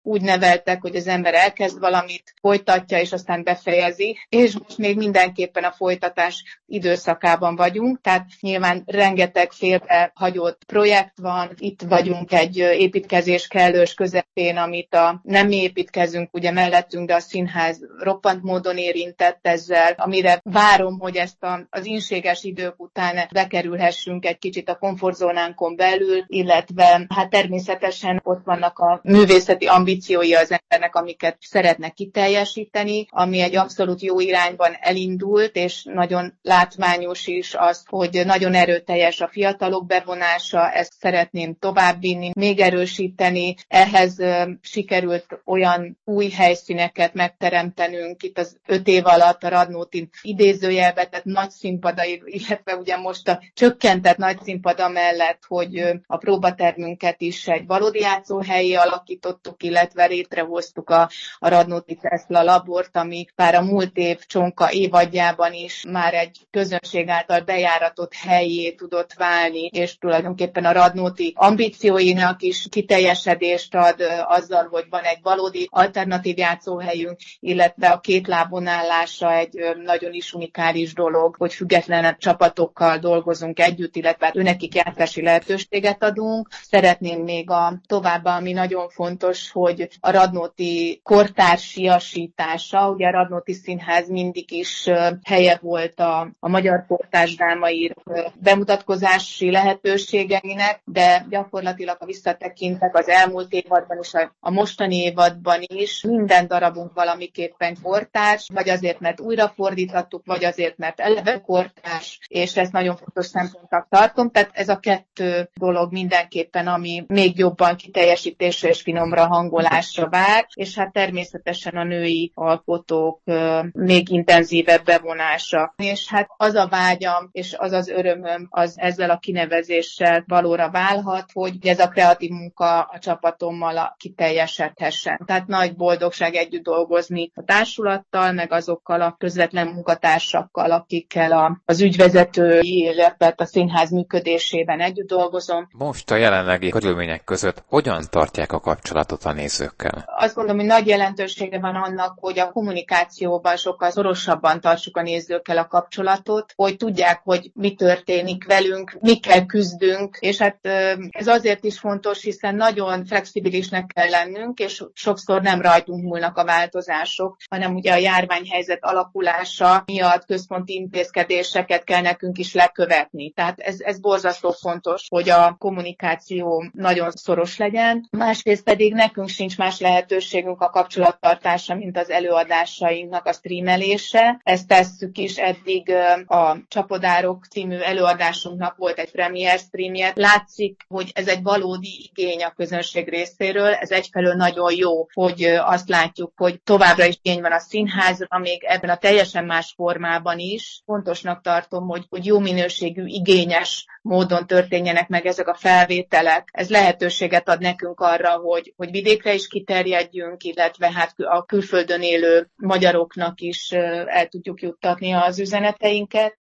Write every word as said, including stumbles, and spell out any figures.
úgy neveltek, hogy az ember elkezd valamit, folytatja, és aztán befejezi, és most még mindenképpen a folytatás időszakában vagyunk, tehát nyilván rengeteg félrehagyott projekt van, itt vagyunk egy építkezés kellős közepén, amit a nem mi építkezünk ugye mellettünk, de a színház roppant módon érintett ezzel, amire várom, hogy ezt a, az ínséges idők után bekerülhessünk egy kicsit a komfortzónánkon belül, illetve hát természetesen ott vannak a művészeti ambíciói az embernek, amiket szeretne kiteljesíteni, ami egy abszolút jó irányban elindult, és nagyon látványos is az, hogy nagyon erőteljes a fiatalok bevonása, ezt szeretném továbbvinni, még erősíteni. Ehhez sikerült olyan új helyszíneket megteremtenünk itt az öt év alatt a Radnóti idézőjelbe, tehát nagy színpadai, illetve ugye most a csökkentett nagy színpada mellett, hogy a próbatermünket is egy valódi játszóhelyi alakítottuk, illetve létrehoztuk a, a Radnóti Tesla labort, ami már a múlt év Csonka évadjában is már egy közönség által bejáratott helyé tudott válni, és tulajdonképpen a Radnóti ambícióinak is kiteljesedést ad azzal, hogy van egy valódi alternatív játszóhelyünk, illetve a két lábon állása egy nagyon is unikális dolog, hogy független csapatokkal dolgozunk együtt, illetve őnekik játszási lehetőséget adunk. Szeretném még a továbbá, ami nagyon fontos, hogy a Radnóti kortársiasítása, ugye a Radnóti Színház mindig is helye volt a, a magyar kortárs drámai bemutatkozási lehetőségeinek, de gyakorlatilag, ha visszatekintek az elmúlt évadban és a, a mostani évadban is, minden darabunk valamiképpen kortárs, vagy azért, mert újrafordítottuk, vagy azért, mert eleve kortárs, és ezt nagyon fontos szempontnak tartom. Tehát ez a kettő dolog mindenképpen, ami még jobban kiteljesítésre és finomra hangolásra vár, és hát természetesen a női alkotók még intenzívebb bevonása. És hát az a vágyam, és az az örömöm, az ezzel a kinevezéssel valóra válhat, hogy ez a kreatív munka a csapatommal kiteljesedhessen. Tehát nagy boldogság együtt dolgozni a társulattal, meg azokkal a közvetlen munkatársakkal, akikkel a, az ügyvezetői, illetve a színház működésében együtt dolgozom. Most a jelenlegi körülmények között hogyan tartják a kapcsolatot a nézőkkel? Azt gondolom, hogy nagy jelentősége van annak, hogy a kommunikációban sokkal szorosabban tartsuk a nézőkkel a kapcsolatot, hogy tudják, hogy mi történik velünk, mikkel küzdünk, és hát ez azért is fontos, hiszen nagyon flexibilisnek kell lennünk, és sokszor nem rajtunk múlnak a változások, hanem ugye a járványhelyzet alakulása miatt központi intézkedéseket kell nekünk is lekövetni. Tehát ez, ez borzasztó fontos, hogy a kommunikáció nagyon szoros legyen. Másrészt pedig nekünk sincs más lehetőségünk a kapcsolattartásra, mint az előadásainknak a streamelése. Ezt tesszük is, eddig a Csapodárok című előadásunknak volt egy premier streamje. Látszik, hogy ez egy valódi igény a közönség részéről. Ez egyfelől nagyon jó, hogy azt látjuk, hogy továbbra is igény van a színházra, még ebben a teljesen más formában is. Fontosnak tartom, hogy, hogy jó minőségű, igényes módon történjenek meg ezek a felvételek. Ez lehetőséget ad nekünk arra, hogy, hogy vidékre is kiterjedjünk, illetve hát a külföldön élő magyaroknak is el tudjuk juttatni az üzeneteinket.